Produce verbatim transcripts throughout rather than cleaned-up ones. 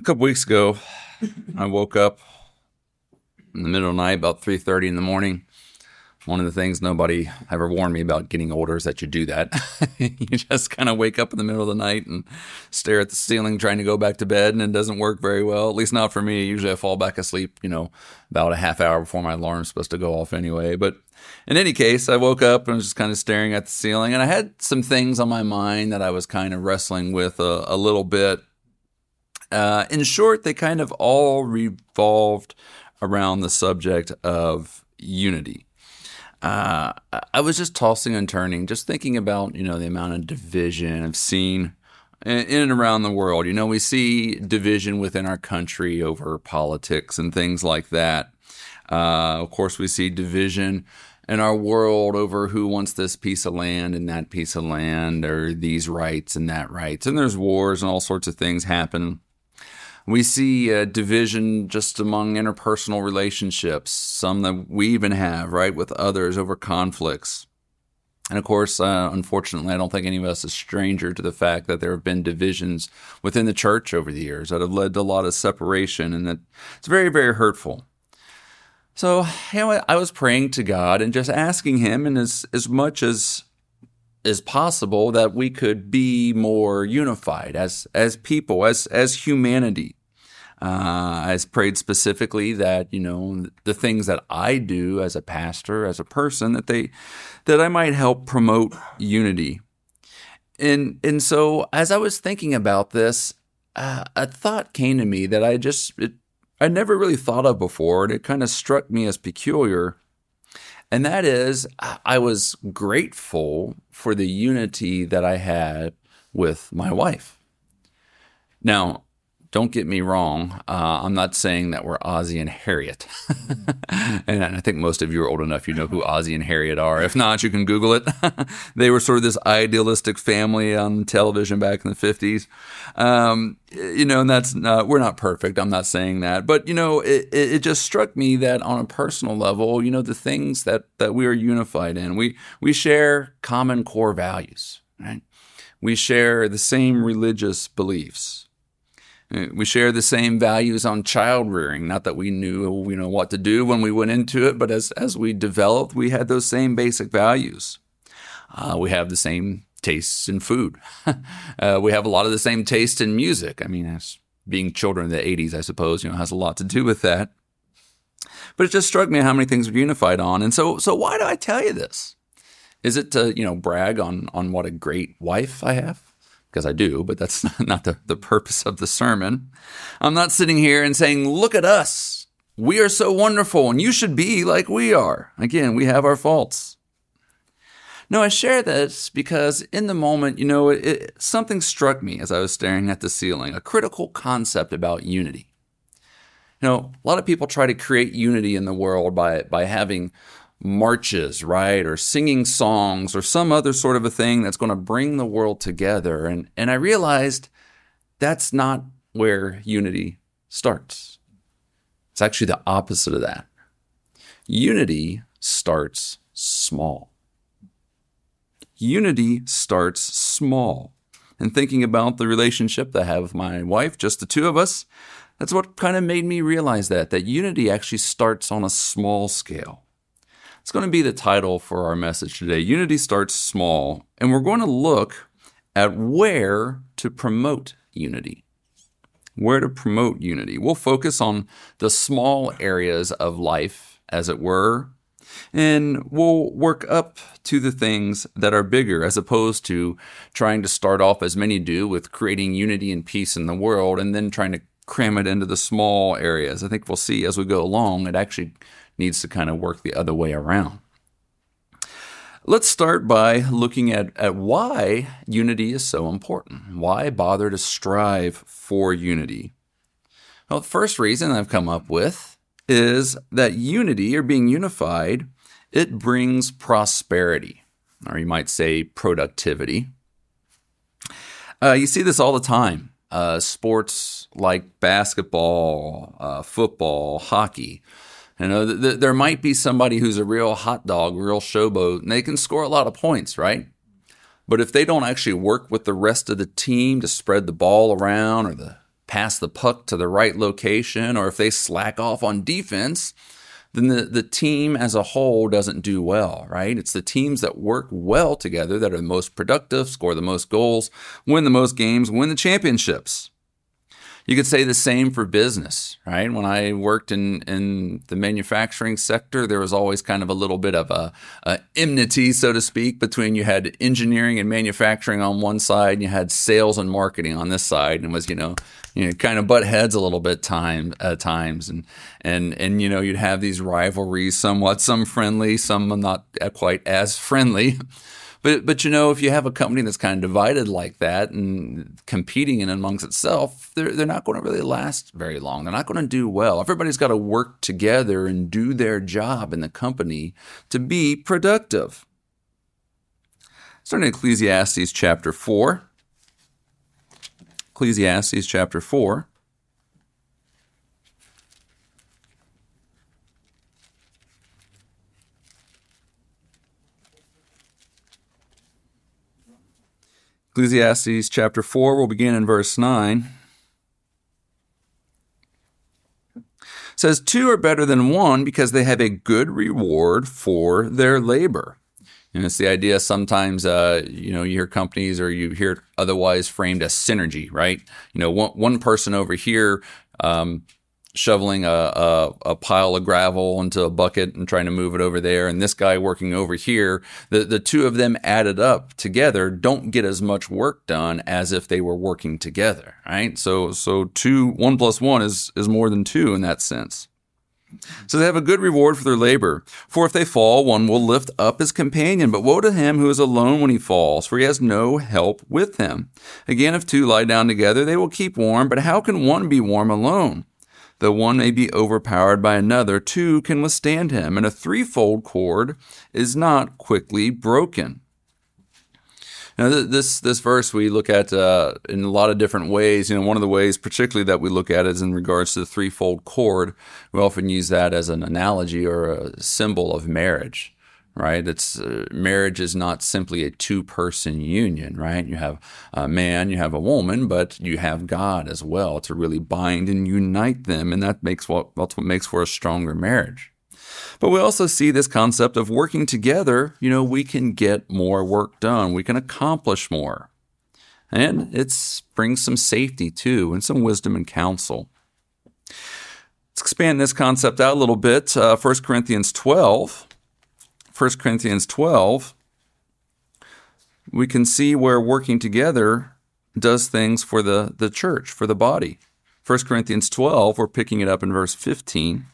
couple weeks ago, I woke up in the middle of the night, about three thirty in the morning. One of the things nobody ever warned me about getting older is that you do that. You just kind of wake up in the middle of the night and stare at the ceiling trying to go back to bed, and it doesn't work very well, at least not for me. Usually I fall back asleep, you know, about a half hour before my alarm's supposed to go off anyway. But in any case, I woke up and was just kind of staring at the ceiling, and I had some things on my mind that I was kind of wrestling with a, a little bit. Uh, in short, they kind of all revolved around the subject of unity. Uh, I was just tossing and turning, just thinking about, you know, the amount of division I've seen in, in and around the world. You know, we see division within our country over politics and things like that. Uh, of course, we see division in our world over who wants this piece of land and that piece of land, or these rights and that rights. And there's wars and all sorts of things happen. We see uh, division just among interpersonal relationships, some that we even have, right, with others over conflicts. And of course, uh, unfortunately, I don't think any of us is stranger to the fact that there have been divisions within the church over the years that have led to a lot of separation, and that it's very, very hurtful. So, you know, I was praying to God and just asking Him, and as, as much as is possible, that we could be more unified as as people, as as humanity. Uh, I prayed specifically that, you know, the things that I do as a pastor, as a person, that they that I might help promote unity. And and so as I was thinking about this, uh, a thought came to me that I just it, I never really thought of before, and it kind of struck me as peculiar. And that is, I was grateful for the unity that I had with my wife. Now, don't get me wrong. Uh, I'm not saying that we're Ozzie and Harriet. And I think most of you are old enough, you know who Ozzie and Harriet are. If not, you can Google it. They were sort of this idealistic family on television back in the fifties. Um, you know, and that's not, we're not perfect. I'm not saying that. But, you know, it, it just struck me that on a personal level, you know, the things that, that we are unified in, we, we share common core values, right? We share the same religious beliefs. We share the same values on child rearing. Not that we knew, you know, what to do when we went into it, but as as we developed, we had those same basic values. Uh, we have the same tastes in food. uh, we have a lot of the same taste in music. I mean, as being children in the eighties, I suppose, you know, has a lot to do with that. But it just struck me how many things we're unified on. And so, so why do I tell you this? Is it to, you know, brag on on what a great wife I have? Because I do, but that's not the, the purpose of the sermon. I'm not sitting here and saying, look at us. We are so wonderful, and you should be like we are. Again, we have our faults. No, I share this because in the moment, you know, it, it, something struck me as I was staring at the ceiling, a critical concept about unity. You know, a lot of people try to create unity in the world by by having marches, right? Or singing songs or some other sort of a thing that's going to bring the world together. And, and I realized that's not where unity starts. It's actually the opposite of that. Unity starts small. Unity starts small. And thinking about the relationship that I have with my wife, just the two of us, that's what kind of made me realize that, that unity actually starts on a small scale. It's going to be the title for our message today. Unity starts small, and we're going to look at where to promote unity. Where to promote unity. We'll focus on the small areas of life, as it were, and we'll work up to the things that are bigger, as opposed to trying to start off, as many do, with creating unity and peace in the world, and then trying to cram it into the small areas. I think we'll see as we go along, it actually needs to kind of work the other way around. Let's start by looking at, at why unity is so important. Why bother to strive for unity? Well, the first reason I've come up with is that unity, or being unified, it brings prosperity, or you might say productivity. Uh, you see this all the time. Uh, sports like basketball, uh, football, hockey. You know, th- th- there might be somebody who's a real hot dog, real showboat, and they can score a lot of points, right? But if they don't actually work with the rest of the team to spread the ball around, or the pass the puck to the right location, or if they slack off on defense, then the, the team as a whole doesn't do well, right? It's the teams that work well together that are the most productive, score the most goals, win the most games, win the championships. You could say the same for business, right? When I worked in, in the manufacturing sector, there was always kind of a little bit of a, a enmity, so to speak, between you had engineering and manufacturing on one side, and you had sales and marketing on this side, and it was, you know, you know, kind of butt heads a little bit time at times, and and and you know, you'd have these rivalries, somewhat, some friendly, some not quite as friendly. But, but you know, if you have a company that's kind of divided like that and competing in amongst itself, they're, they're not going to really last very long. They're not going to do well. Everybody's got to work together and do their job in the company to be productive. Starting in Ecclesiastes chapter four. Ecclesiastes chapter four. Ecclesiastes chapter four, we'll begin in verse nine. It says, two are better than one because they have a good reward for their labor. And it's the idea sometimes, uh, you know, you hear companies or you hear it otherwise framed as synergy, right? You know, one, one person over here um, shoveling a, a, a pile of gravel into a bucket and trying to move it over there, and this guy working over here, the, the two of them added up together don't get as much work done as if they were working together, right? So so two, one plus one is, is more than two in that sense. So they have a good reward for their labor. For if they fall, one will lift up his companion. But woe to him who is alone when he falls, for he has no help with him. Again, if two lie down together, they will keep warm. But how can one be warm alone? Though one may be overpowered by another, two can withstand him, and a threefold cord is not quickly broken. Now, this this verse we look at uh, in a lot of different ways. You know, one of the ways, particularly that we look at, is in regards to the threefold cord. We often use that as an analogy or a symbol of marriage. Right? It's uh, marriage is not simply a two-person union, right? You have a man, you have a woman, but you have God as well to really bind and unite them, and that makes what that's what makes for a stronger marriage. But we also see this concept of working together. You know, we can get more work done, we can accomplish more, and it brings some safety too, and some wisdom and counsel. Let's expand this concept out a little bit. Uh, First Corinthians twelve. First Corinthians twelve, we can see where working together does things for the, the church, for the body. First Corinthians twelve, we're picking it up in verse fifteen.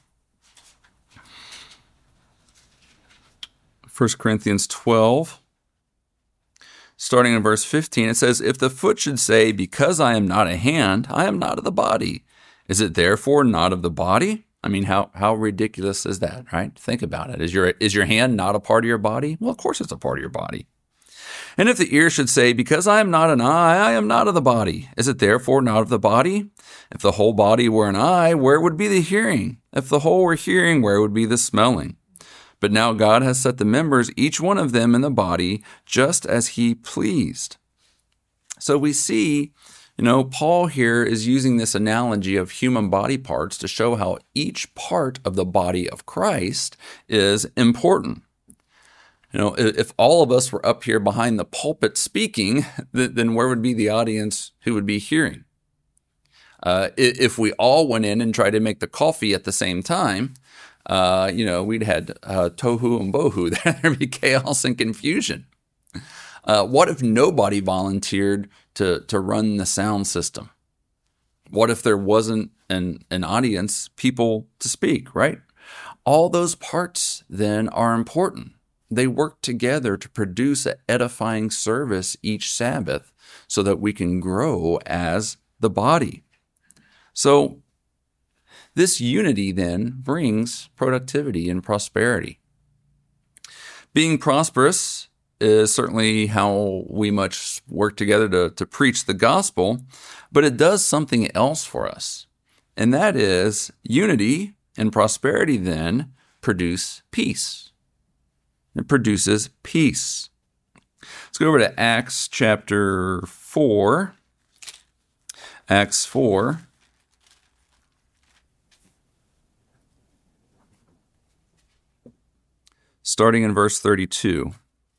First Corinthians twelve, starting in verse fifteen, it says, if the foot should say, because I am not a hand, I am not of the body, is it therefore not of the body? I mean, how how ridiculous is that, right? Think about it. Is your is your hand not a part of your body? Well, of course it's a part of your body. And if the ear should say, because I am not an eye, I am not of the body, is it therefore not of the body? If the whole body were an eye, where would be the hearing? If the whole were hearing, where would be the smelling? But now God has set the members, each one of them in the body, just as he pleased. So we see, you know, Paul here is using this analogy of human body parts to show how each part of the body of Christ is important. You know, if all of us were up here behind the pulpit speaking, then where would be the audience who would be hearing? Uh, if we all went in and tried to make the coffee at the same time, uh, you know, we'd had uh, tohu and bohu. There'd be chaos and confusion. Uh, what if nobody volunteered to, to run the sound system? What if there wasn't an, an audience, people to speak, right? All those parts then are important. They work together to produce an edifying service each Sabbath so that we can grow as the body. So this unity then brings productivity and prosperity. Being prosperous is certainly how we much work together to, to preach the gospel, but it does something else for us. And that is unity and prosperity then produce peace. It produces peace. Let's go over to Acts chapter four. Acts four. starting in verse thirty-two.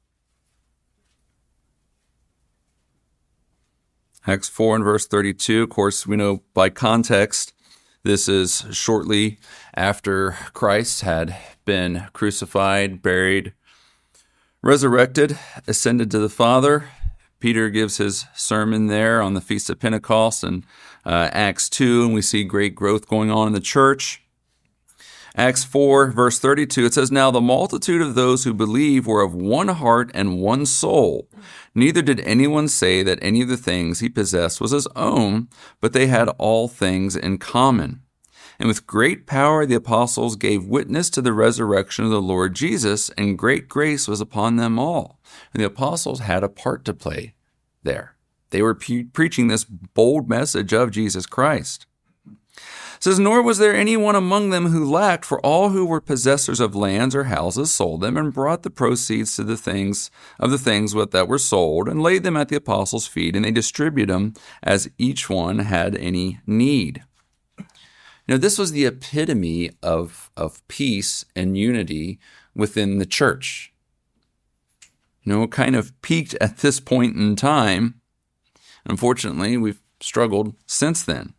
Acts four and verse thirty-two, of course, we know by context, this is shortly after Christ had been crucified, buried, resurrected, ascended to the Father. Peter gives his sermon there on the Feast of Pentecost in uh, Acts two, and we see great growth going on in the church. Acts four, verse thirty-two, it says, "Now the multitude of those who believe were of one heart and one soul. Neither did anyone say that any of the things he possessed was his own, but they had all things in common. And with great power the apostles gave witness to the resurrection of the Lord Jesus, and great grace was upon them all." And the apostles had a part to play there. They were pre- preaching this bold message of Jesus Christ. It says, "Nor was there anyone among them who lacked, for all who were possessors of lands or houses sold them and brought the proceeds to the things of the things that were sold and laid them at the apostles' feet, and they distributed them as each one had any need." You know, this was the epitome of, of peace and unity within the church. You know, it kind of peaked at this point in time. Unfortunately, we've struggled since then.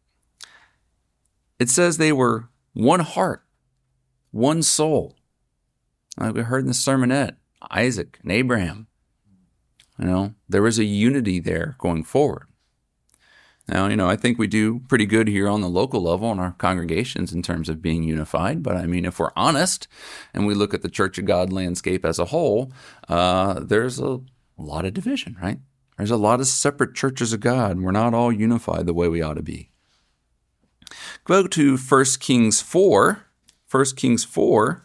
It says they were one heart, one soul. Like we heard in the sermonette, Isaac and Abraham. You know, there was a unity there going forward. Now, you know, I think we do pretty good here on the local level in our congregations in terms of being unified. But I mean, if we're honest and we look at the Church of God landscape as a whole, uh, there's a lot of division, right? There's a lot of separate churches of God, and we're not all unified the way we ought to be. Go to First Kings four. First Kings four.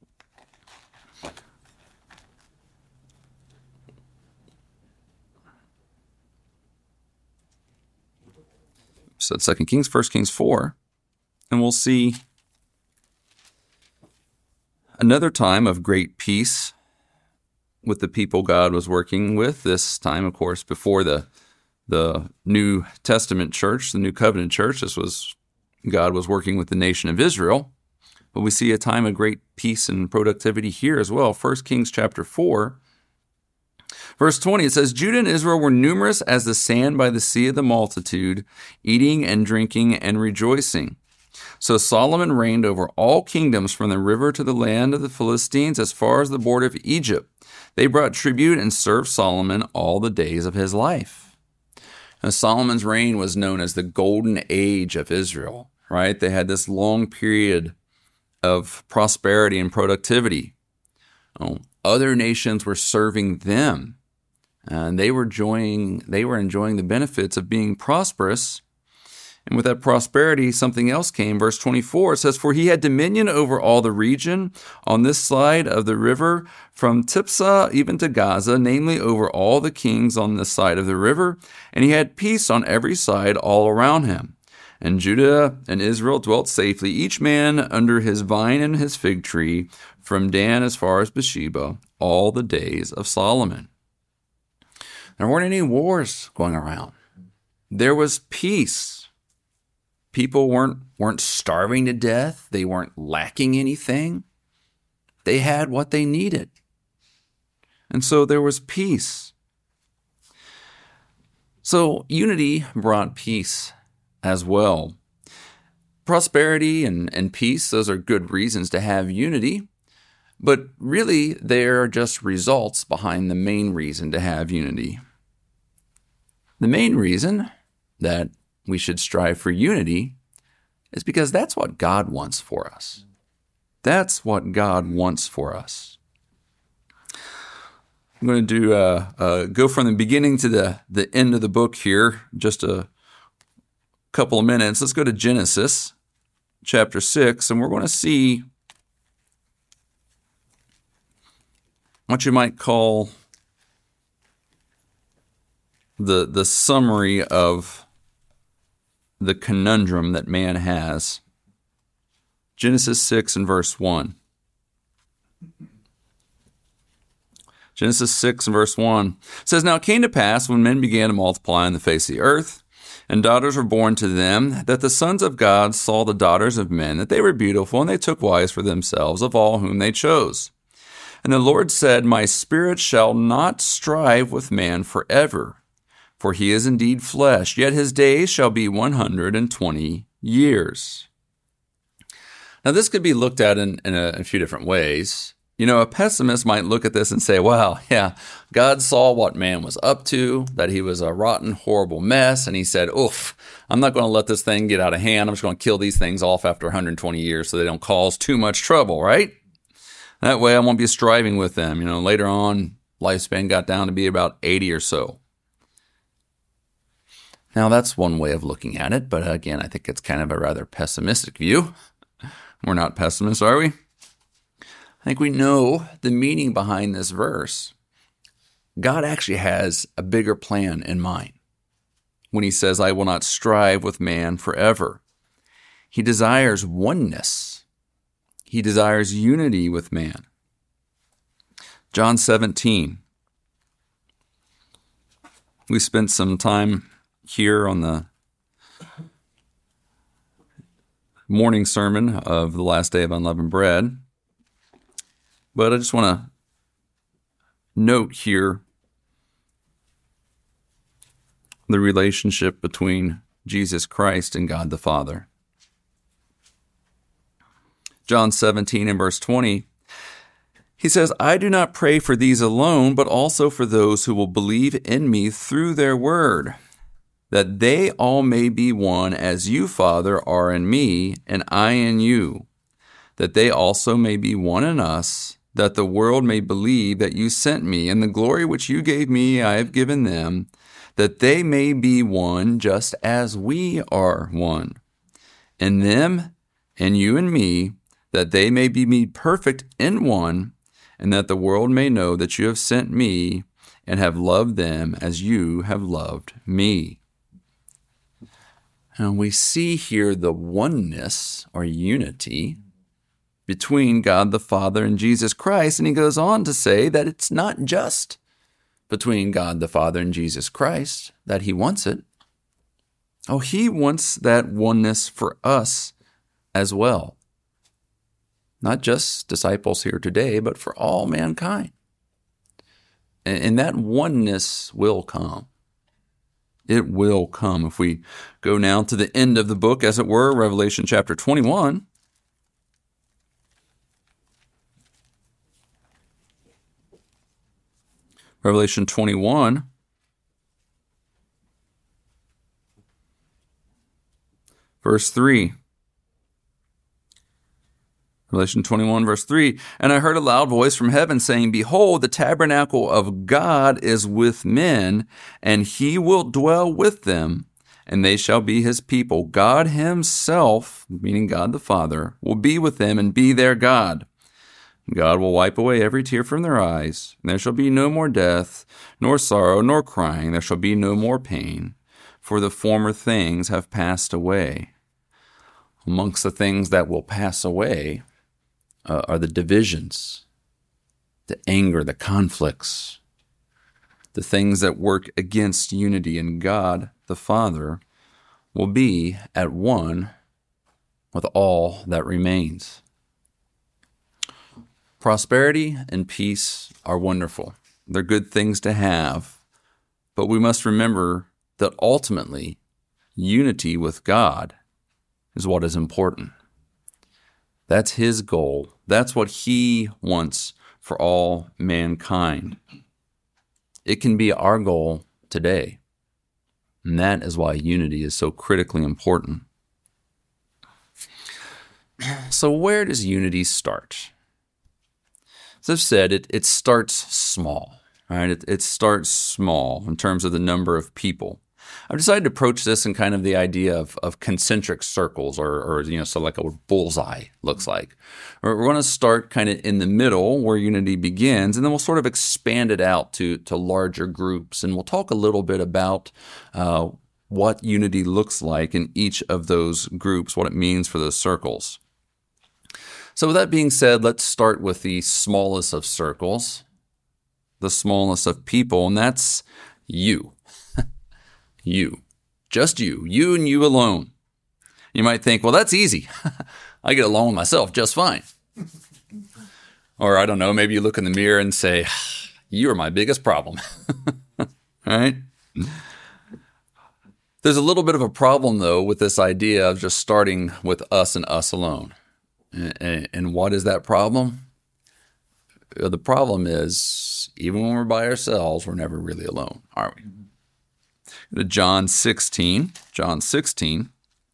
So Second Kings, First Kings four, and we'll see another time of great peace with the people God was working with. This time, of course, before the the New Testament church, the New Covenant church. This was God was working with the nation of Israel. But we see a time of great peace and productivity here as well. First Kings chapter four. Verse twenty, it says, "Judah and Israel were numerous as the sand by the sea of the multitude, eating and drinking and rejoicing. So Solomon reigned over all kingdoms from the river to the land of the Philistines as far as the border of Egypt. They brought tribute and served Solomon all the days of his life." Now, Solomon's reign was known as the golden age of Israel, right? They had this long period of prosperity and productivity. Oh, other nations were serving them. And they were enjoying, they were enjoying the benefits of being prosperous. And with that prosperity, something else came. Verse twenty-four, it says, "For he had dominion over all the region on this side of the river, from Tiphsah even to Gaza, namely over all the kings on this side of the river. And he had peace on every side all around him. And Judah and Israel dwelt safely, each man under his vine and his fig tree, from Dan as far as Beersheba, all the days of Solomon." There weren't any wars going around. There was peace. People weren't, weren't starving to death. They weren't lacking anything. They had what they needed. And so there was peace. So unity brought peace as well. Prosperity and, and peace, those are good reasons to have unity. But really, they're just results behind the main reason to have unity. The main reason that we should strive for unity is because that's what God wants for us. That's what God wants for us. I'm going to do uh, uh, go from the beginning to the, the end of the book here, just a couple of minutes. Let's go to Genesis chapter six, and we're going to see what you might call the the summary of the conundrum that man has. Genesis six and verse one. Genesis six and verse one says, "Now it came to pass when men began to multiply on the face of the earth, and daughters were born to them, that the sons of God saw the daughters of men, that they were beautiful, and they took wives for themselves of all whom they chose. And the Lord said, My spirit shall not strive with man forever, for he is indeed flesh, yet his days shall be one hundred twenty years. Now, this could be looked at in, in, a, in a few different ways. You know, a pessimist might look at this and say, well, yeah, God saw what man was up to, that he was a rotten, horrible mess, and he said, oof, I'm not going to let this thing get out of hand. I'm just going to kill these things off after one hundred twenty years so they don't cause too much trouble, right? That way I won't be striving with them. You know, later on, lifespan got down to be about eighty or so. Now, that's one way of looking at it, but again, I think it's kind of a rather pessimistic view. We're not pessimists, are we? I think we know the meaning behind this verse. God actually has a bigger plan in mind when he says, I will not strive with man forever. He desires oneness. He desires unity with man. John seventeen. We spent some time here on the morning sermon of the last day of unleavened bread. But I just want to note here the relationship between Jesus Christ and God the Father. John seventeen and verse twenty, he says, I do not pray for these alone, but also for those who will believe in me through their word, that they all may be one as you, Father, are in me, and I in you, that they also may be one in us, that the world may believe that you sent me, and the glory which you gave me I have given them, that they may be one just as we are one. In them, and you and me, that they may be made perfect in one, and that the world may know that you have sent me, and have loved them as you have loved me. And we see here the oneness or unity between God the Father and Jesus Christ. And he goes on to say that it's not just between God the Father and Jesus Christ that he wants it. Oh, he wants that oneness for us as well. Not just disciples here today, but for all mankind. And that oneness will come. It will come. If we go now to the end of the book, as it were, Revelation chapter twenty-one. Revelation twenty-one. Verse three. Revelation twenty-one, verse three, and I heard a loud voice from heaven saying, Behold, the tabernacle of God is with men, and he will dwell with them, and they shall be his people. God himself, meaning God the Father, will be with them and be their God. God will wipe away every tear from their eyes, and there shall be no more death, nor sorrow, nor crying. There shall be no more pain, for the former things have passed away. Amongst the things that will pass away Uh, are the divisions, the anger, the conflicts, the things that work against unity, and God the Father will be at one with all that remains. Prosperity and peace are wonderful. They're good things to have, but we must remember that ultimately unity with God is what is important. That's his goal. That's what he wants for all mankind. It can be our goal today. And that is why unity is so critically important. So where does unity start? As I've said, it, it starts small. Right? It, it starts small in terms of the number of people. I've decided to approach this in kind of the idea of, of concentric circles, or, or, you know, so like a bullseye looks like. We're, we're going to start kind of in the middle where unity begins, and then we'll sort of expand it out to, to larger groups. And we'll talk a little bit about uh, what unity looks like in each of those groups, what it means for those circles. So with that being said, let's start with the smallest of circles, the smallest of people, and that's you. You. Just you. You and you alone. You might think, well, that's easy. I get along with myself just fine. Or I don't know, maybe you look in the mirror and say, you are my biggest problem. All right? There's a little bit of a problem, though, with this idea of just starting with us and us alone. And, and what is that problem? The problem is, even when we're by ourselves, we're never really alone, are we? Go to John sixteen. John sixteen.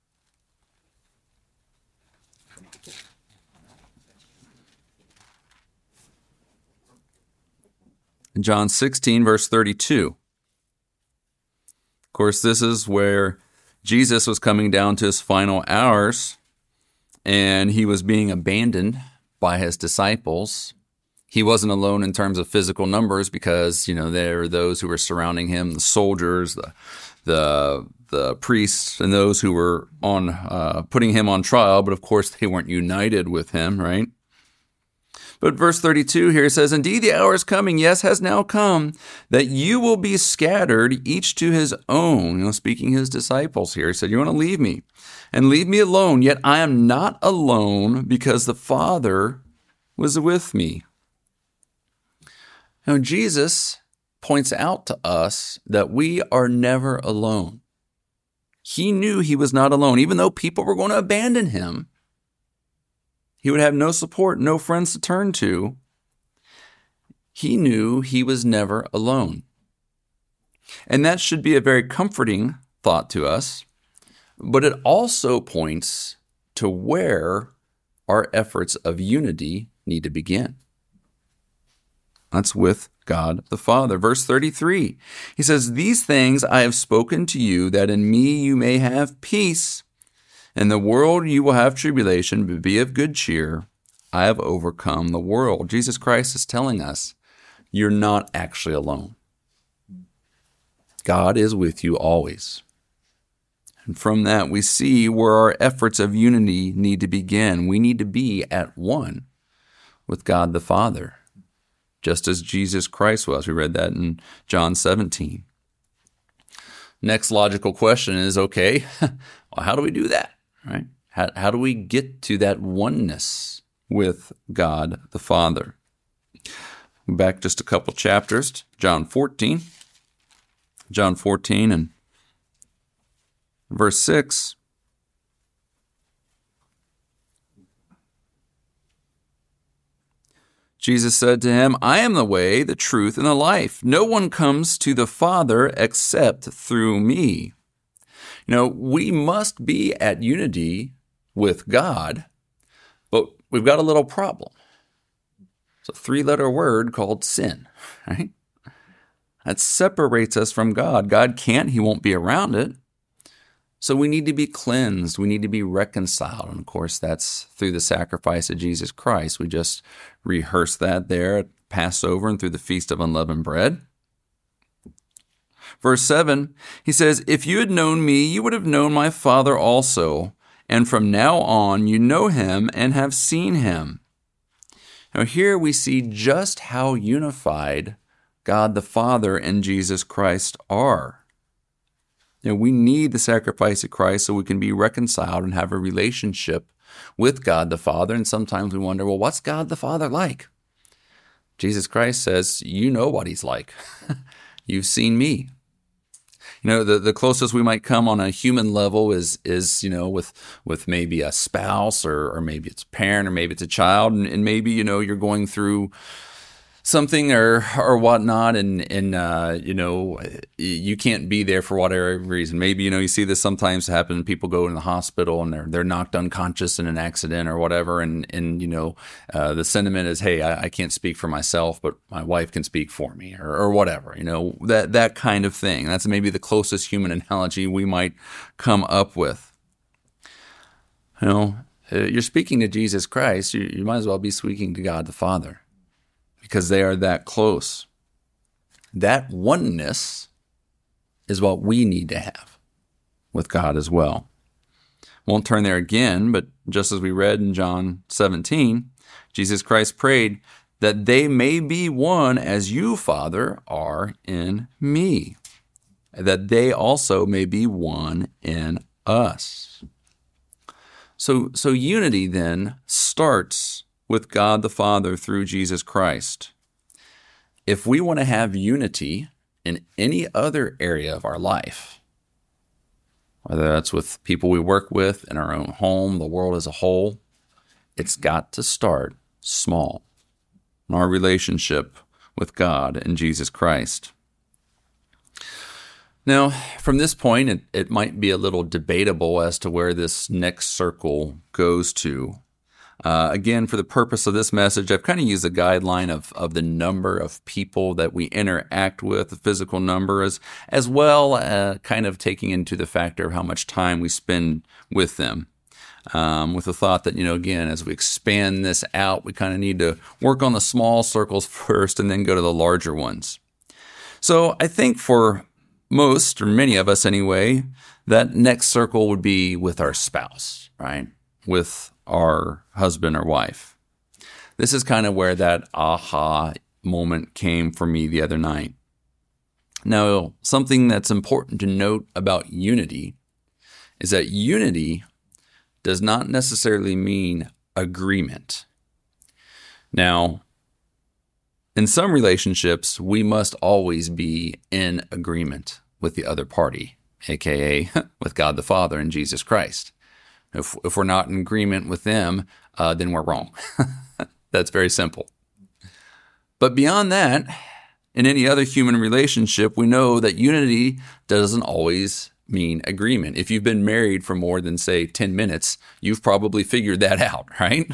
John sixteen, verse thirty-two. Of course, this is where Jesus was coming down to his final hours, and he was being abandoned by his disciples. He wasn't alone in terms of physical numbers because, you know, there were those who were surrounding him, the soldiers, the the the priests, and those who were on uh, putting him on trial. But of course, they weren't united with him, right? But verse thirty-two here says, "Indeed, the hour is coming, yes, has now come, that you will be scattered, each to his own." You know, speaking his disciples here, he said, "You want to leave me and leave me alone, yet I am not alone because the Father was with me." Now, Jesus points out to us that we are never alone. He knew he was not alone, even though people were going to abandon him. He would have no support, no friends to turn to. He knew he was never alone. And that should be a very comforting thought to us, but it also points to where our efforts of unity need to begin. That's with God the Father. Verse thirty-three, he says, "These things I have spoken to you, that in me you may have peace. In the world you will have tribulation, but be of good cheer. I have overcome the world." Jesus Christ is telling us, you're not actually alone. God is with you always. And from that, we see where our efforts of unity need to begin. We need to be at one with God the Father, just as Jesus Christ was. We read that in John seventeen. Next logical question is, okay, well, how do we do that? Right? How, how do we get to that oneness with God the Father? Back just a couple chapters, John fourteen. John fourteen and verse six. Jesus said to him, "I am the way, the truth, and the life. No one comes to the Father except through me." You know, we must be at unity with God, but we've got a little problem. It's a three-letter word called sin, right? That separates us from God. God can't, he won't be around it. So we need to be cleansed. We need to be reconciled. And of course, that's through the sacrifice of Jesus Christ. We just rehearsed that there at Passover and through the Feast of Unleavened Bread. Verse seven, he says, "If you had known me, you would have known my Father also. And from now on, you know him and have seen him." Now here we see just how unified God the Father and Jesus Christ are. You know, we need the sacrifice of Christ so we can be reconciled and have a relationship with God the Father. And sometimes we wonder, well, what's God the Father like? Jesus Christ says, you know what he's like. You've seen me. You know, the, the closest we might come on a human level is, is you know, with with maybe a spouse or, or maybe it's a parent or maybe it's a child. And, and maybe, you know, you're going through something or or whatnot, and and uh, you know, you can't be there for whatever reason. Maybe, you know, you see this sometimes happen. People go in the hospital and they're they're knocked unconscious in an accident or whatever, and and you know, uh, the sentiment is, hey, I, I can't speak for myself, but my wife can speak for me, or or whatever. You know, that that kind of thing. That's maybe the closest human analogy we might come up with. You know, you're speaking to Jesus Christ. You, you might as well be speaking to God the Father, because they are that close. That oneness is what we need to have with God as well. Won't turn there again, but just as we read in John seventeen, Jesus Christ prayed that they may be one as you, Father, are in me, that they also may be one in us. So, so unity then starts with God the Father through Jesus Christ. If we want to have unity in any other area of our life, whether that's with people we work with, in our own home, the world as a whole, it's got to start small in our relationship with God and Jesus Christ. Now, from this point, it, it might be a little debatable as to where this next circle goes to. Uh, again, for the purpose of this message, I've kind of used a guideline of, of the number of people that we interact with, the physical number, as, as well uh, kind of taking into the factor of how much time we spend with them. Um, with the thought that, you know, again, as we expand this out, we kind of need to work on the small circles first and then go to the larger ones. So I think for most, or many of us anyway, that next circle would be with our spouse, right? With our husband or wife. This is kind of where that aha moment came for me the other night. Now, something that's important to note about unity is that unity does not necessarily mean agreement. Now, in some relationships, we must always be in agreement with the other party, aka with God the Father and Jesus Christ. If, if we're not in agreement with them, uh, then we're wrong. That's very simple. But beyond that, in any other human relationship, we know that unity doesn't always mean agreement. If you've been married for more than, say, ten minutes, you've probably figured that out, right?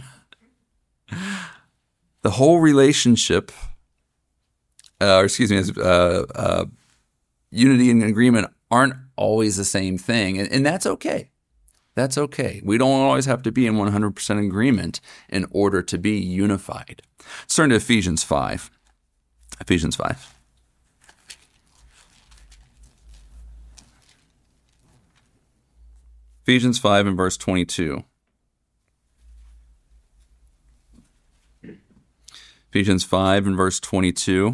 The whole relationship, uh, or excuse me, uh, uh, unity and agreement aren't always the same thing, and, and that's okay. That's okay. We don't always have to be in one hundred percent agreement in order to be unified. Let's turn to Ephesians five. Ephesians five. Ephesians five and verse twenty-two. Ephesians five and verse twenty-two.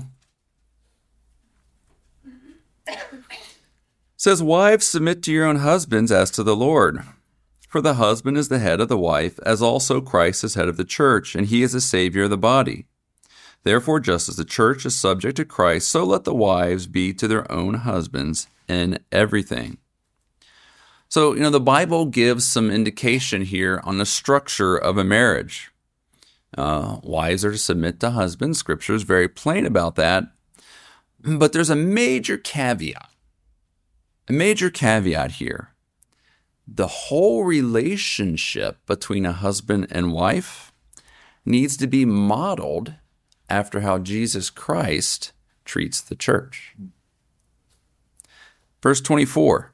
Says, "Wives, submit to your own husbands as to the Lord. For the husband is the head of the wife, as also Christ is head of the church, and he is the Savior of the body. Therefore, just as the church is subject to Christ, so let the wives be to their own husbands in everything." So, you know, the Bible gives some indication here on the structure of a marriage. Uh, wives are to submit to husbands. Scripture is very plain about that. But there's a major caveat. A major caveat here. The whole relationship between a husband and wife needs to be modeled after how Jesus Christ treats the church. Verse twenty-four.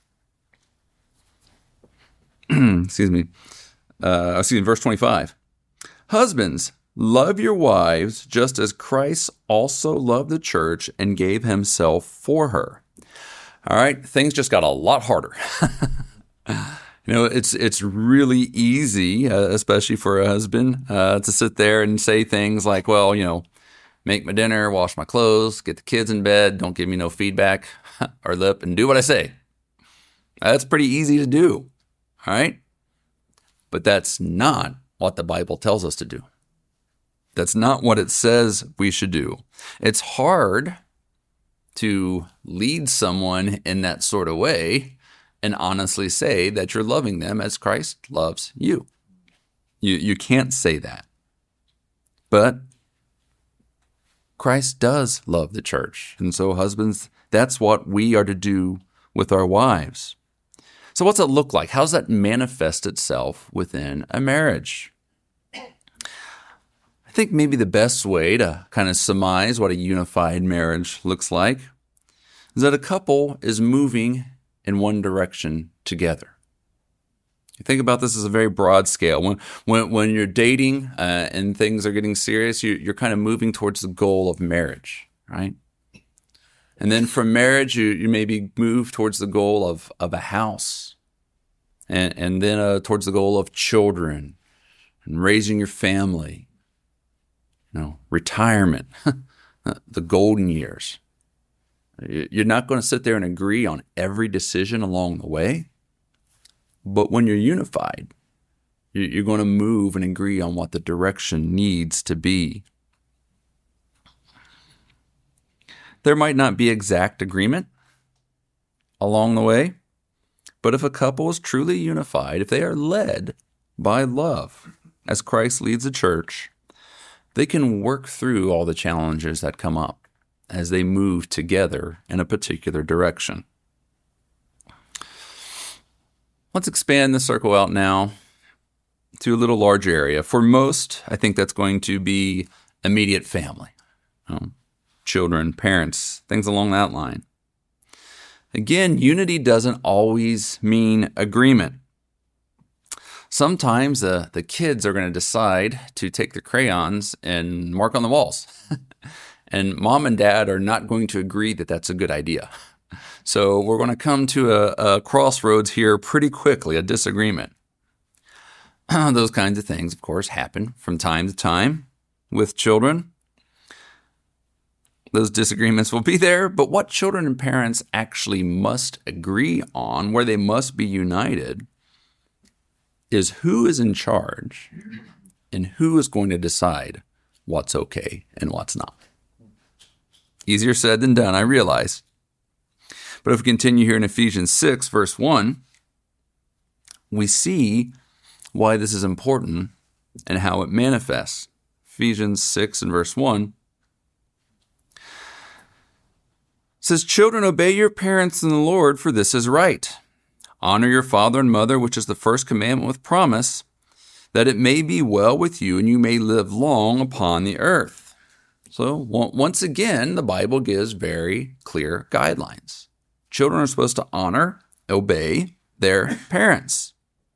excuse me. Uh, excuse me, verse twenty-five. "Husbands, love your wives just as Christ also loved the church and gave himself for her." All right, things just got a lot harder. You know, it's it's really easy, uh, especially for a husband, uh, to sit there and say things like, well, you know, make my dinner, wash my clothes, get the kids in bed, don't give me no feedback or lip, and do what I say. That's pretty easy to do, all right? But that's not what the Bible tells us to do. That's not what it says we should do. It's hard to lead someone in that sort of way and honestly say that you're loving them as Christ loves you. You you can't say that. But Christ does love the church. And so husbands, that's what we are to do with our wives. So what's it look like? How does that manifest itself within a marriage? I think maybe the best way to kind of surmise what a unified marriage looks like is that a couple is moving in one direction together. You think about this as a very broad scale. When when, when you're dating uh, and things are getting serious, you, you're kind of moving towards the goal of marriage, right? And then from marriage, you, you maybe move towards the goal of, of a house, and, and then uh, towards the goal of children and raising your family, you know, retirement, the golden years. You're not going to sit there and agree on every decision along the way. But when you're unified, You're going to move and agree on what the direction needs to be. There might not be exact agreement along the way, but if a couple is truly unified, if they are led by love as Christ leads the church, they can work through all the challenges that come up as they move together in a particular direction. Let's expand the circle out now to a little larger area. For most, I think that's going to be immediate family, you know, children, parents, things along that line. Again, unity doesn't always mean agreement. Sometimes uh, the kids are going to decide to take the crayons and mark on the walls. And mom and dad are not going to agree that that's a good idea. So we're going to come to a, a crossroads here pretty quickly, a disagreement. Those kinds of things, of course, happen from time to time with children. Those disagreements will be there, but what children and parents actually must agree on, where they must be united, is who is in charge and who is going to decide what's okay and what's not. Easier said than done, I realize. But if we continue here in Ephesians six, verse one, we see why this is important and how it manifests. Ephesians six and verse one says, "Children, obey your parents in the Lord, for this is right. Honor your father and mother, which is the first commandment with promise, that it may be well with you and you may live long upon the earth." So once again, the Bible gives very clear guidelines. Children are supposed to honor, obey their parents.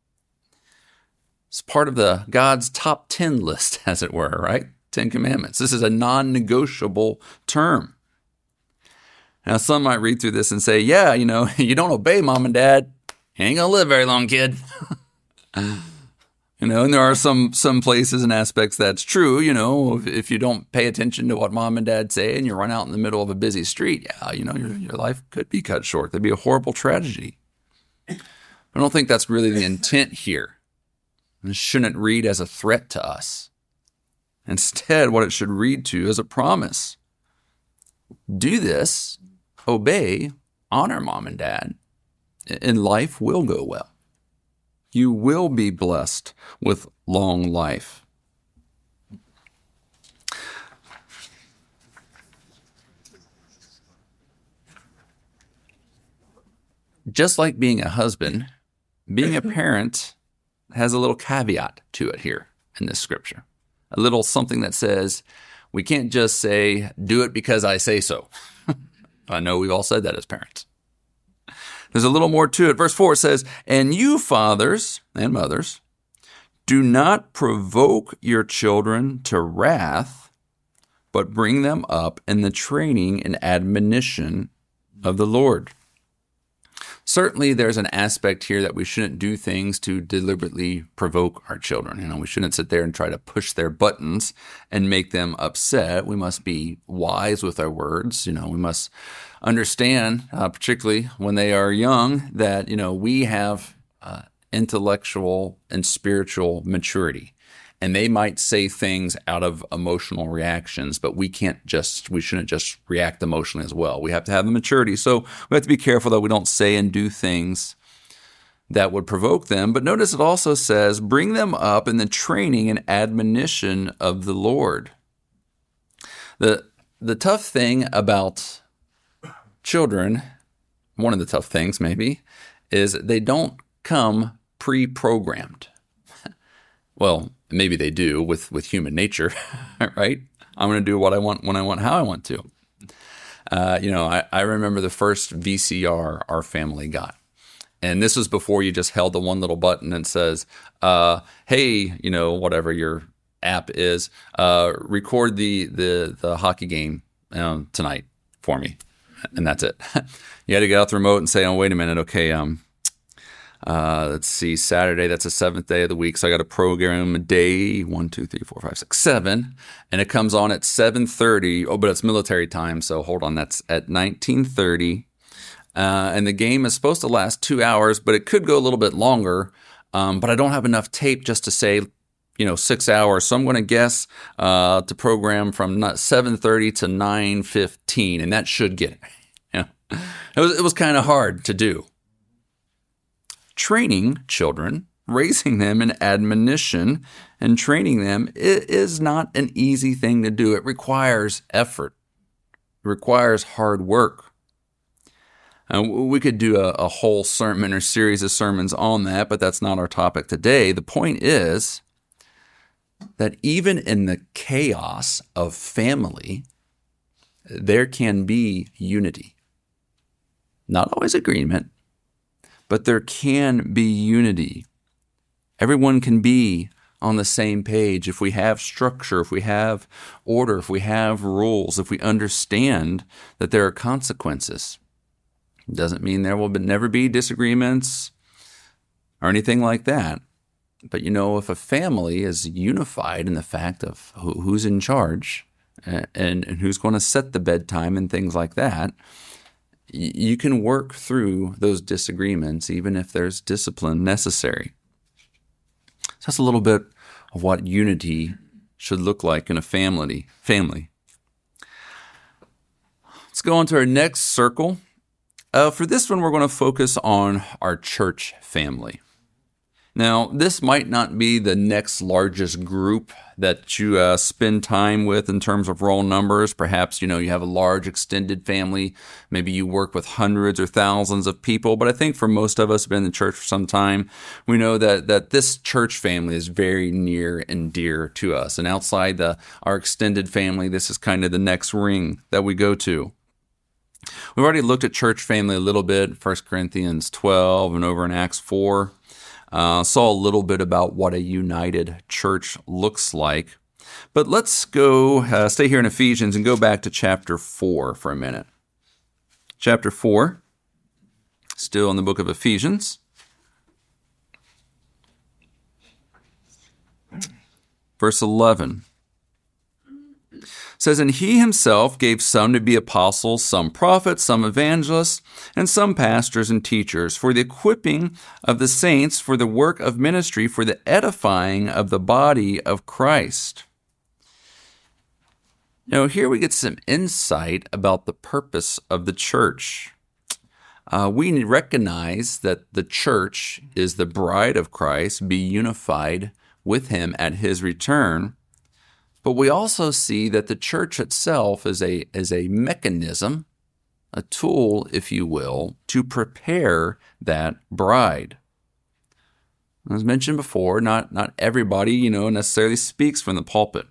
It's part of the God's top ten list, as it were, right? Ten Commandments. This is a non-negotiable term. Now, some might read through this and say, yeah, you know, you don't obey mom and dad, you ain't going to live very long, kid. You know, and there are some some places and aspects that's true. You know, if, if you don't pay attention to what mom and dad say and you run out in the middle of a busy street, yeah, you know, your, your life could be cut short. That'd be a horrible tragedy. I don't think that's really the intent here. It shouldn't read as a threat to us. Instead, what it should read to is a promise. Do this, obey, honor mom and dad, and life will go well. You will be blessed with long life. Just like being a husband, being a parent has a little caveat to it here in this scripture. A little something that says, we can't just say, do it because I say so. I know we've all said that as parents. There's a little more to it. Verse four says, "And you, fathers and mothers, do not provoke your children to wrath, but bring them up in the training and admonition of the Lord." Certainly, there's an aspect here that we shouldn't do things to deliberately provoke our children. You know, we shouldn't sit there and try to push their buttons and make them upset. We must be wise with our words. You know, we must understand, uh, particularly when they are young, that, you know, we have uh, intellectual and spiritual maturity. And they might say things out of emotional reactions, but we can't just, we shouldn't just react emotionally as well. We have to have the maturity. So we have to be careful that we don't say and do things that would provoke them. But notice it also says, bring them up in the training and admonition of the Lord. The, the tough thing about children, one of the tough things maybe, is they don't come pre-programmed. Well, maybe they do with, with human nature, right? I'm going to do what I want, when I want, how I want to. Uh, you know, I, I remember the first V C R our family got. And this was before you just held the one little button and says, uh, hey, you know, whatever your app is, uh, record the, the, the hockey game um, tonight for me. And that's it. You had to get out the remote and say, oh, wait a minute. Okay, um, Uh, let's see, Saturday, that's the seventh day of the week. So I got to program a day, one, two, three, four, five, six, seven. And it comes on at seven thirty. Oh, but it's military time. So hold on, that's at nineteen thirty. Uh, and the game is supposed to last two hours, but it could go a little bit longer. um, but I don't have enough tape just to say, you know, six hours. So I'm going to guess uh, to program from seven thirty to nine fifteen, and that should get it. You know, it was, it was kind of hard to do. Training children, raising them in admonition and training them is not an easy thing to do. It requires effort. It requires hard work. Uh, we could do a, a whole sermon or series of sermons on that, but that's not our topic today. The point is that even in the chaos of family, there can be unity. Not always agreement, but there can be unity. Everyone can be on the same page if we have structure, if we have order, if we have rules, if we understand that there are consequences. It doesn't mean there will never be disagreements or anything like that. But, you know, if a family is unified in the fact of who, who's in charge and, and, and who's going to set the bedtime and things like that, y- you can work through those disagreements even if there's discipline necessary. So that's a little bit of what unity should look like in a family. Family. Let's go on to our next circle. Uh, for this one, we're going to focus on our church family. Now, this might not be the next largest group that you uh, spend time with in terms of roll numbers. Perhaps, you know, you have a large extended family. Maybe you work with hundreds or thousands of people. But I think for most of us who've been in the church for some time, we know that that this church family is very near and dear to us. And outside the our extended family, this is kind of the next ring that we go to. We've already looked at church family a little bit, First Corinthians twelve and over in Acts four. Uh, saw a little bit about what a united church looks like. But let's go, uh, stay here in Ephesians and go back to chapter four for a minute. Chapter four, still in the book of Ephesians. Verse eleven. Says, and he himself gave some to be apostles, some prophets, some evangelists, and some pastors and teachers for the equipping of the saints, for the work of ministry, for the edifying of the body of Christ. Now, here we get some insight about the purpose of the church. Uh, we recognize that the church is the bride of Christ, be unified with him at his return. But we also see that the church itself is a, is a mechanism, a tool, if you will, to prepare that bride. As mentioned before, not, not everybody, you know, necessarily speaks from the pulpit.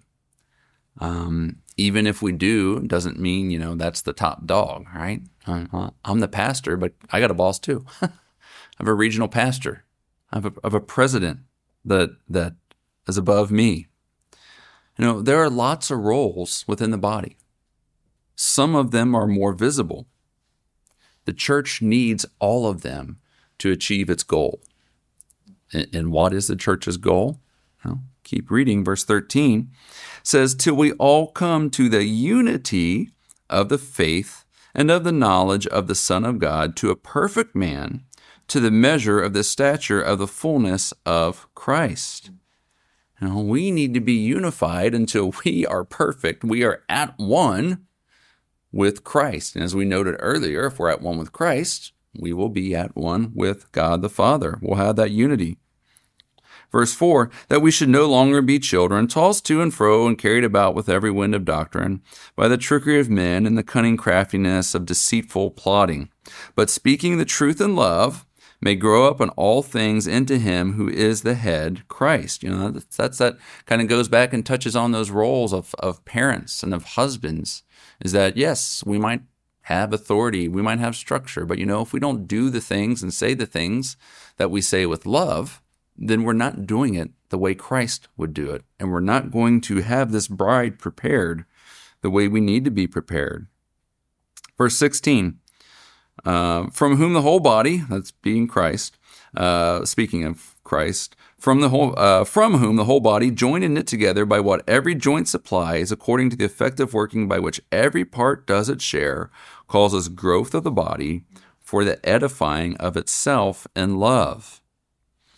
Um, even if we do, it doesn't mean, you know, that's the top dog, right? I'm the pastor, but I got a boss too. I have a regional pastor. I have a, I have a president that that is above me. You know, there are lots of roles within the body. Some of them are more visible. The church needs all of them to achieve its goal. And, and what is the church's goal? Well, keep reading. Verse thirteen says, till we all come to the unity of the faith and of the knowledge of the Son of God, to a perfect man, to the measure of the stature of the fullness of Christ. Now, we need to be unified until we are perfect. We are at one with Christ. And as we noted earlier, if we're at one with Christ, we will be at one with God the Father. We'll have that unity. Verse four, that we should no longer be children, tossed to and fro and carried about with every wind of doctrine, by the trickery of men and the cunning craftiness of deceitful plotting. But speaking the truth in love, may grow up in all things into him who is the head, Christ. You know, that's, that's that kind of goes back and touches on those roles of, of parents and of husbands, is that, yes, we might have authority, we might have structure, but, you know, if we don't do the things and say the things that we say with love, then we're not doing it the way Christ would do it. And we're not going to have this bride prepared the way we need to be prepared. Verse sixteen, Uh, from whom the whole body, that's being Christ, uh, speaking of Christ, from the whole, uh, from whom the whole body, joined and knit together by what every joint supplies, according to the effective working by which every part does its share, causes growth of the body for the edifying of itself in love.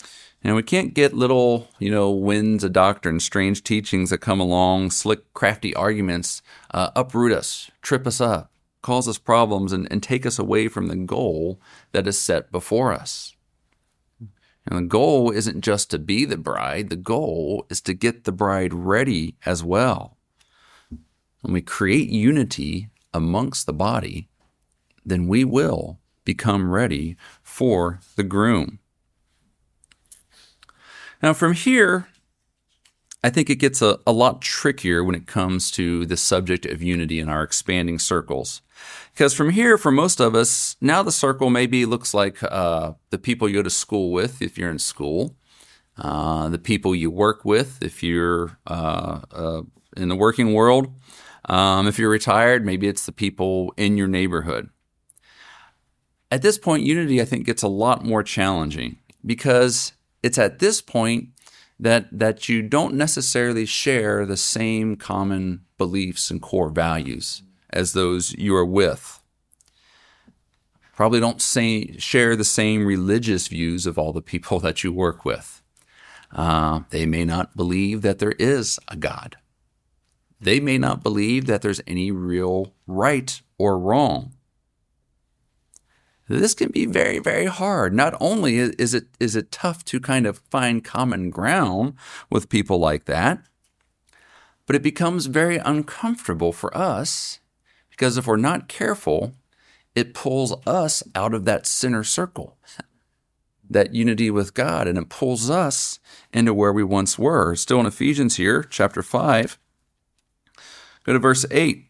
And we can't get little, you know, winds of doctrine, strange teachings that come along, slick, crafty arguments, uh, uproot us, trip us up, cause us problems, and, and take us away from the goal that is set before us. And the goal isn't just to be the bride. The goal is to get the bride ready as well. When we create unity amongst the body, then we will become ready for the groom. Now, from here, I think it gets a, a lot trickier when it comes to the subject of unity in our expanding circles. Because from here, for most of us, now the circle maybe looks like uh, the people you go to school with if you're in school, uh, the people you work with if you're uh, uh, in the working world. Um, if you're retired, maybe it's the people in your neighborhood. At this point, unity, I think, gets a lot more challenging because it's at this point that that you don't necessarily share the same common beliefs and core values as those you are with. Probably don't say, share the same religious views of all the people that you work with. Uh, they may not believe that there is a God. They may not believe that there's any real right or wrong. This can be very, very hard. Not only is it is it tough to kind of find common ground with people like that, but it becomes very uncomfortable for us because if we're not careful, it pulls us out of that center circle, that unity with God, and it pulls us into where we once were. Still in Ephesians here, chapter five, go to verse eight.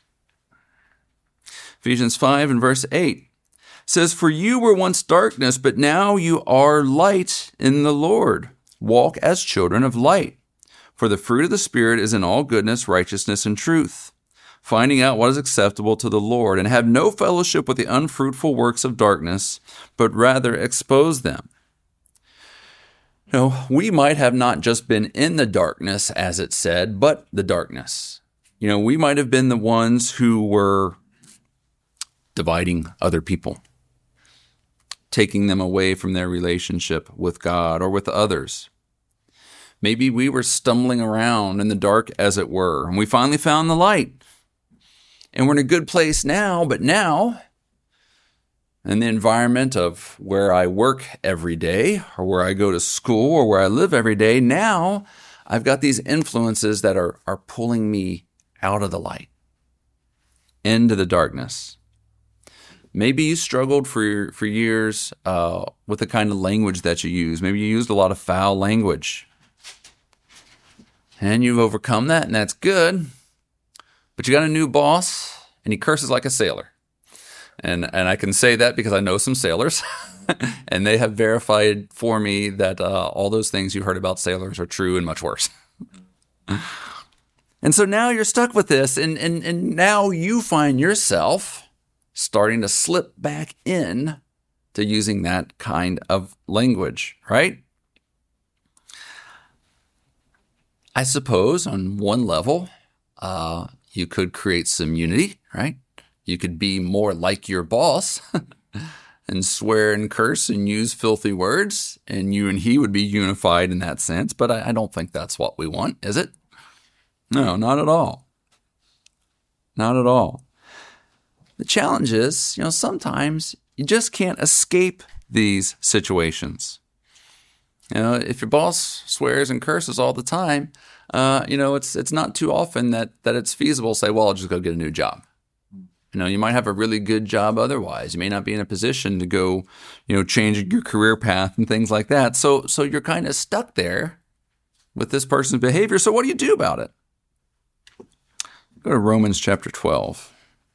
Ephesians five and verse eight. Says, "For you were once darkness, but now you are light in the Lord. Walk as children of light. For the fruit of the Spirit is in all goodness, righteousness, and truth, finding out what is acceptable to the Lord, and have no fellowship with the unfruitful works of darkness, but rather expose them." You know, we might have not just been in the darkness, as it said, but the darkness. You know, we might have been the ones who were dividing other people, taking them away from their relationship with God or with others. Maybe we were stumbling around in the dark, as it were, and we finally found the light. And we're in a good place now, but now, in the environment of where I work every day, or where I go to school, or where I live every day, now I've got these influences that are, are pulling me out of the light, into the darkness. Maybe you struggled for for years uh, with the kind of language that you use. Maybe you used a lot of foul language. And you've overcome that, and that's good. But you got a new boss, and he curses like a sailor. And and I can say that because I know some sailors, and they have verified for me that uh, all those things you heard about sailors are true and much worse. And so now you're stuck with this, and and and now you find yourself starting to slip back in to using that kind of language, right? I suppose on one level, uh, you could create some unity, right? You could be more like your boss and swear and curse and use filthy words, and you and he would be unified in that sense. But I, I don't think that's what we want, is it? No, not at all. Not at all. The challenge is, you know, sometimes you just can't escape these situations. You know, if your boss swears and curses all the time, uh, you know, it's it's not too often that that it's feasible to say, well, I'll just go get a new job. You know, you might have a really good job otherwise. You may not be in a position to go, you know, change your career path and things like that. So, so you're kind of stuck there with this person's behavior. So what do you do about it? Go to Romans chapter twelve.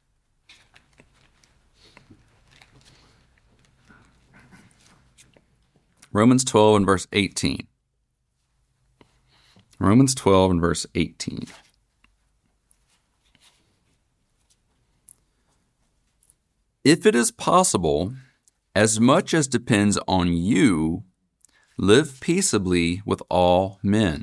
Romans twelve and verse eighteen. Romans twelve and verse eighteen. If it is possible, as much as depends on you, live peaceably with all men.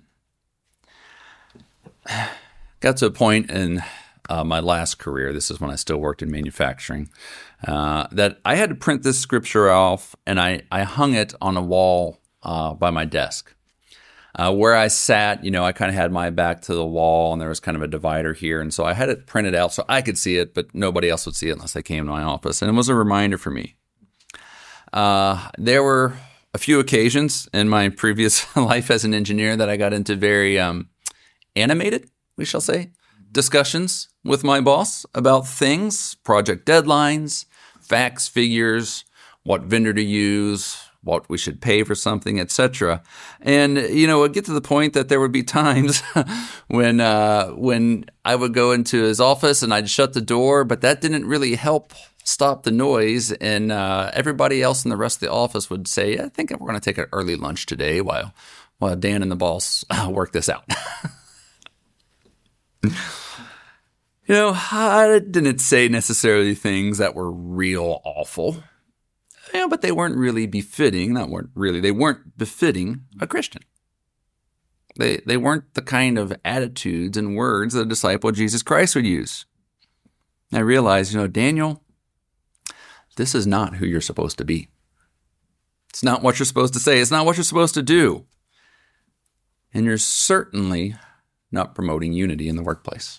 Got to a point in uh, my last career, this is when I still worked in manufacturing, uh, that I had to print this scripture off, and I, I hung it on a wall uh, by my desk. Uh, where I sat, you know, I kind of had my back to the wall, and there was kind of a divider here. And so I had it printed out so I could see it, but nobody else would see it unless they came to my office. And it was a reminder for me. Uh, there were a few occasions in my previous life as an engineer that I got into very um, animated, we shall say, discussions with my boss about things, project deadlines, facts, figures, what vendor to use, what we should pay for something, et cetera. And, you know, it would get to the point that there would be times when uh, when I would go into his office and I'd shut the door, but that didn't really help stop the noise. And uh, everybody else in the rest of the office would say, I think we're going to take an early lunch today while, while Dan and the boss uh, work this out. You know, I didn't say necessarily things that were real awful. Yeah, but they weren't really befitting, not weren't really, they weren't befitting a Christian. They they weren't the kind of attitudes and words that a disciple of Jesus Christ would use. And I realized, you know, Daniel, this is not who you're supposed to be. It's not what you're supposed to say. It's not what you're supposed to do. And you're certainly not promoting unity in the workplace.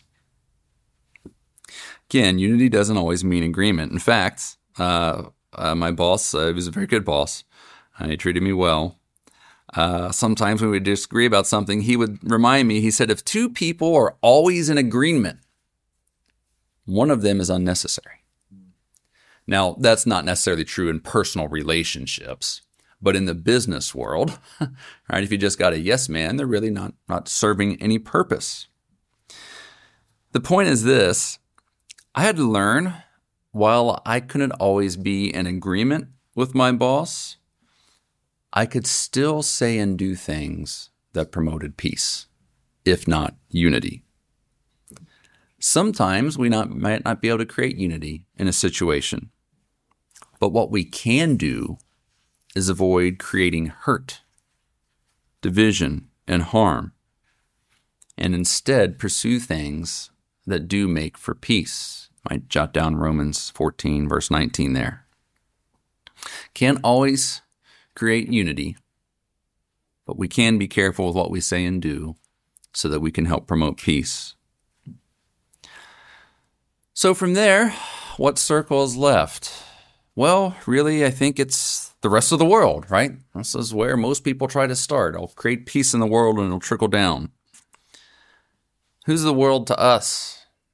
Again, unity doesn't always mean agreement. In fact, uh, Uh, my boss, uh, he was a very good boss. Uh, he treated me well. Uh, sometimes when we would disagree about something, he would remind me, he said, if two people are always in agreement, one of them is unnecessary. Now, that's not necessarily true in personal relationships, but in the business world, right? If you just got a yes man, they're really not, not serving any purpose. The point is this, I had to learn, while I couldn't always be in agreement with my boss, I could still say and do things that promoted peace, if not unity. Sometimes we not, might not be able to create unity in a situation, but what we can do is avoid creating hurt, division, and harm, and instead pursue things that do make for peace. Might jot down Romans fourteen, verse nineteen there. Can't always create unity, but we can be careful with what we say and do so that we can help promote peace. So from there, what circle is left? Well, really, I think it's the rest of the world, right? This is where most people try to start. I'll create peace in the world and it'll trickle down. Who's the world to us?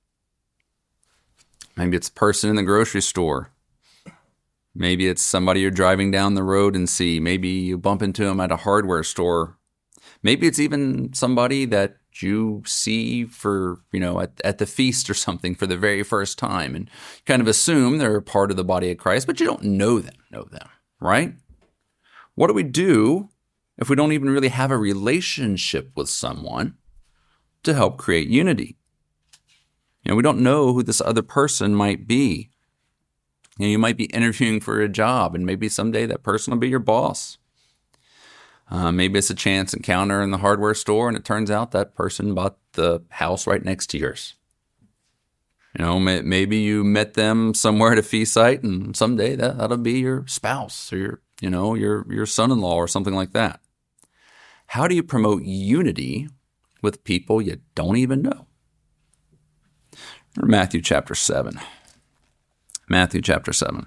Maybe it's a person in the grocery store. Maybe it's somebody you're driving down the road and see. Maybe you bump into them at a hardware store. Maybe it's even somebody that you see for, you know, at, at the feast or something for the very first time and kind of assume they're a part of the body of Christ, but you don't know them, know them, right? What do we do if we don't even really have a relationship with someone to help create unity? You know, we don't know who this other person might be. You know, you might be interviewing for a job, and maybe someday that person will be your boss. Uh, maybe it's a chance encounter in the hardware store, and it turns out that person bought the house right next to yours. You know, may, maybe you met them somewhere at a feast site, and someday that, that'll be your spouse or your, you know, your your son-in-law or something like that. How do you promote unity with people you don't even know? Matthew chapter seven. Matthew chapter seven.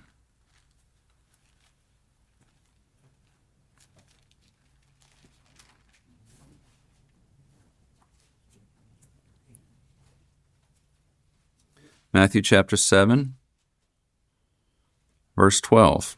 Matthew chapter seven, verse twelve.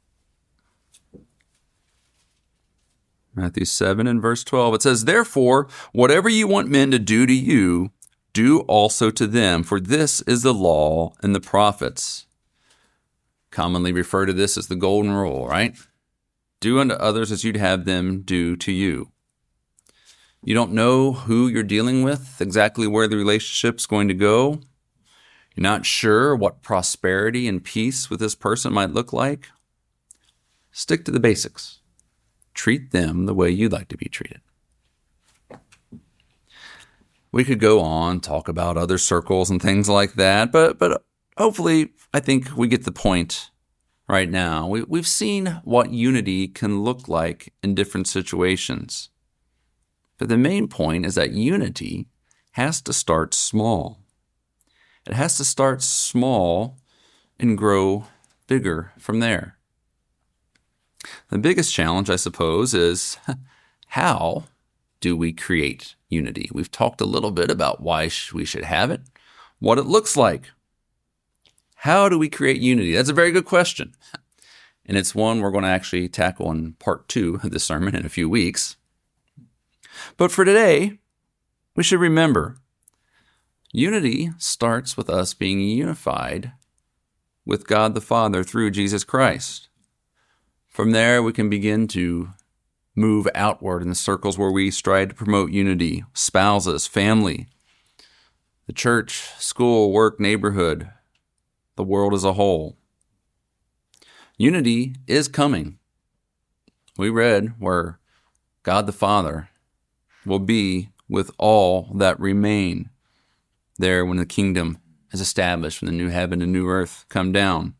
Matthew seven and verse twelve. It says, "Therefore, whatever you want men to do to you, do also to them, for this is the law and the prophets." Commonly refer to this as the golden rule, right? Do unto others as you'd have them do to you. You don't know who you're dealing with, exactly where the relationship's going to go. You're not sure what prosperity and peace with this person might look like. Stick to the basics. Treat them the way you'd like to be treated. We could go on, talk about other circles and things like that, but but hopefully I think we get the point right now. We, we've seen what unity can look like in different situations. But the main point is that unity has to start small. It has to start small and grow bigger from there. The biggest challenge, I suppose, is how do we create unity? We've talked a little bit about why we should have it, what it looks like. How do we create unity? That's a very good question. And it's one we're going to actually tackle in part two of this sermon in a few weeks. But for today, we should remember unity starts with us being unified with God the Father through Jesus Christ. From there, we can begin to move outward in the circles where we strive to promote unity, spouses, family, the church, school, work, neighborhood, the world as a whole. Unity is coming. We read where God the Father will be with all that remain there when the kingdom is established, when the new heaven and new earth come down.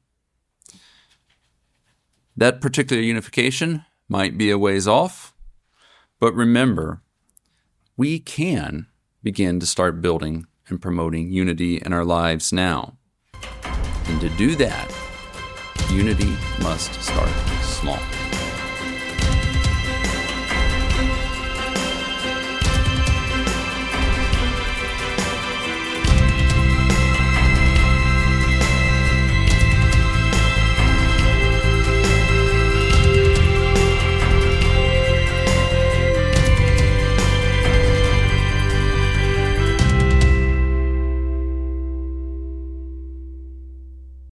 That particular unification might be a ways off, but remember, we can begin to start building and promoting unity in our lives now. And to do that, unity must start small.